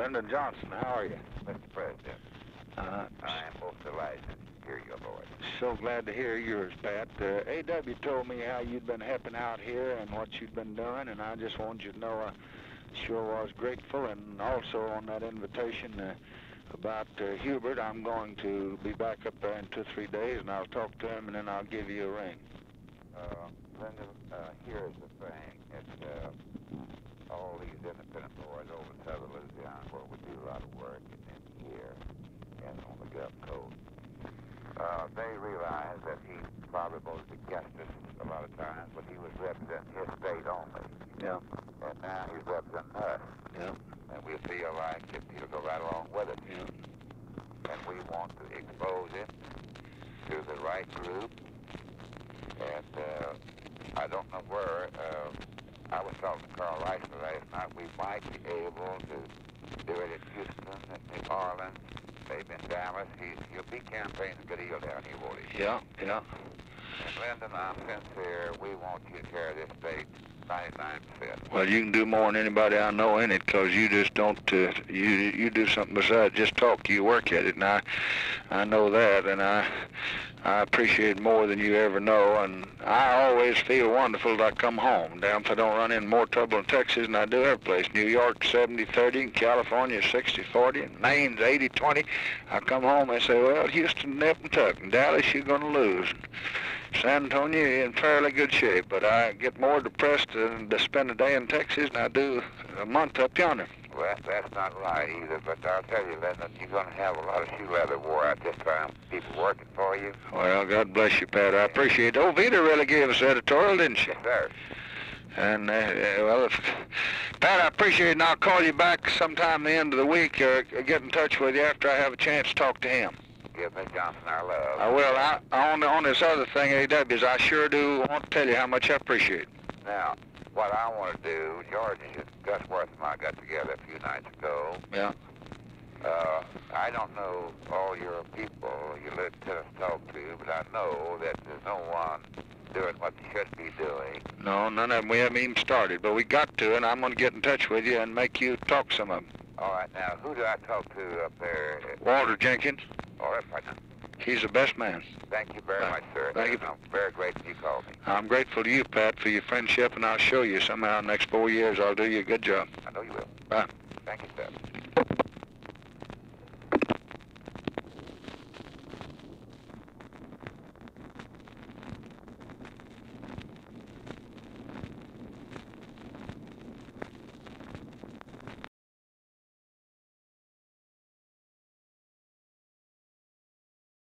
Lyndon Johnson. How are you? Mr. President, I am most delighted to hear your voice. So glad to hear yours, Pat. A.W. told me how you'd been helping out here and what you'd been doing, and I just wanted you to know I sure was grateful. And also on that invitation about Hubert, I'm going to be back up there in 2 or 3 days, and I'll talk to him, and then I'll give you a ring. Lyndon, here's the thing. It's all these independent boys over in southern Louisiana where we do a lot of work in here and on the Gulf Coast. They realize that he probably voted against us a lot of times, but he was representing his state only. Yeah. And now he's representing us. Yeah. And we feel like if he'll go right along with it. Yeah. And we want to expose him to the right group. And I don't know where. I was talking to Carl Rice last night. We might be able to do it in Houston, in New Orleans, maybe in Dallas. He'll be campaigning a good deal down here, won't he? Yeah, yeah. And Lyndon, I'm sincere. We want you to carry this state 99%. Well, you can do more than anybody I know in it, because you just don't, you do something besides just talk. You work at it, and I know that, and I appreciate more than you ever know, and I always feel wonderful that I come home. Damn if I don't run into more trouble in Texas than I do every place. New York 70-30, and California 60-40, and Maine's 80-20. I come home and say, well, Houston, nip and tuck, and Dallas, you're going to lose. San Antonio, you're in fairly good shape, but I get more depressed to spend a day in Texas than I do a month up yonder. Well, that's not right either, but I'll tell you, Lyndon, you're going to have a lot of shoe leather wore out this time. People working for you. Well, God bless you, Pat. I appreciate it. Oh, Vita really gave us editorial, didn't she? Yes, sir. And, well, Pat, I appreciate it, and I'll call you back sometime the end of the week or get in touch with you after I have a chance to talk to him. Give Miss Johnson our love. I will. On this other thing, A.W., I sure do want to tell you how much I appreciate it. Now, what I want to do, George Gus Worth and I got together a few nights ago. Yeah. I don't know all your people you let us talk to, but I know that there's no one doing what they should be doing. No, none of them. We haven't even started, but we got to, and I'm going to get in touch with you and make you talk some of them. All right, now, who do I talk to up there? Walter Jenkins. All right, partner. He's the best man. Thank you very much, sir. Thank you. I'm very grateful you called me. I'm grateful to you, Pat, for your friendship, and I'll show you somehow in the next 4 years I'll do you a good job. I know you will. Bye. Thank you, sir.